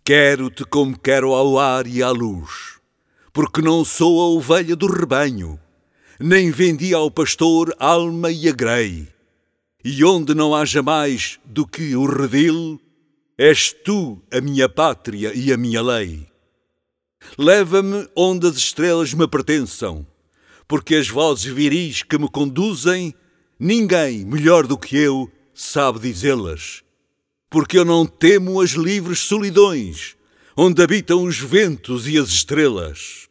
Quero-te como quero ao ar e à luz, porque não sou a ovelha do rebanho, nem vendi ao pastor alma e agrei. E onde não haja mais do que o redil, és tu a minha pátria e a minha lei. Leva-me onde as estrelas me pertençam, porque as vozes viris que me conduzem, ninguém melhor do que eu sabe dizê-las. Porque eu não temo as livres solidões, onde habitam os ventos e as estrelas.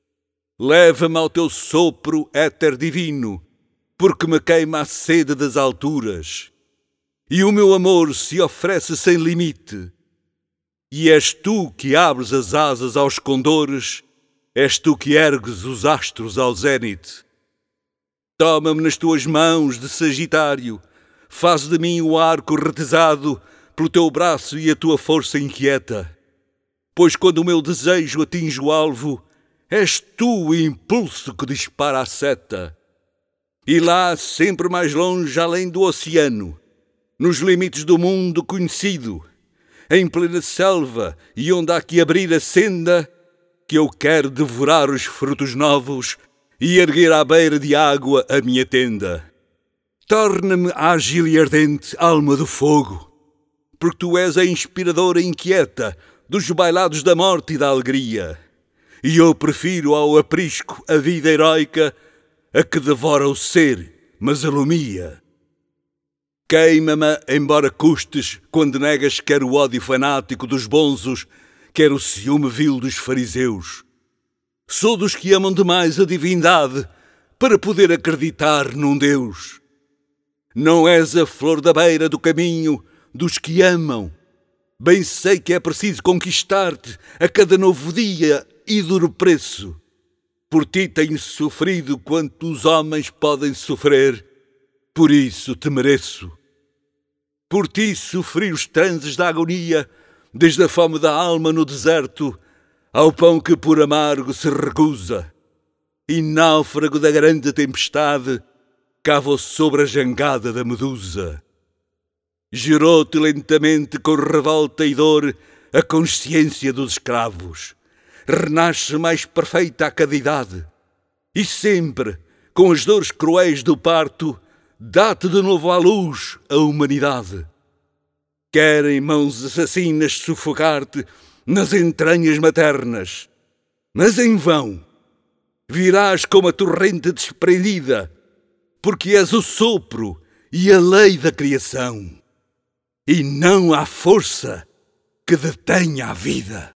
Leva-me ao teu sopro éter divino, porque me queima a sede das alturas, e o meu amor se oferece sem limite. E és tu que abres as asas aos condores, és tu que ergues os astros ao zénite. Toma-me nas tuas mãos de Sagitário, faz de mim o arco retesado pelo teu braço e a tua força inquieta. Pois quando o meu desejo atinge o alvo, és tu o impulso que dispara a seta. E lá, sempre mais longe, além do oceano, nos limites do mundo conhecido, em plena selva e onde há que abrir a senda, que eu quero devorar os frutos novos e erguer à beira de água a minha tenda. Torna-me ágil e ardente, alma do fogo, porque tu és a inspiradora inquieta dos bailados da morte e da alegria, e eu prefiro ao aprisco a vida heroica, a que devora o ser, mas alumia. Queima-me, embora custes, quando negas quer o ódio fanático dos bonzos, quer o ciúme vil dos fariseus. Sou dos que amam demais a divindade para poder acreditar num Deus. Não és a flor da beira do caminho dos que amam. Bem sei que é preciso conquistar-te a cada novo dia e duro preço. Por ti tenho sofrido quanto os homens podem sofrer, por isso te mereço. Por ti sofri os transes da agonia, desde a fome da alma no deserto, ao pão que por amargo se recusa. E náufrago da grande tempestade, cavo sobre a jangada da medusa. Gerou-te lentamente com revolta e dor a consciência dos escravos. Renasce mais perfeita a cada idade. E sempre, com as dores cruéis do parto, dá-te de novo à luz a humanidade. Querem mãos assassinas sufocar-te nas entranhas maternas, mas em vão. Virás como a torrente desprendida, porque és o sopro e a lei da criação. E não há força que detenha a vida.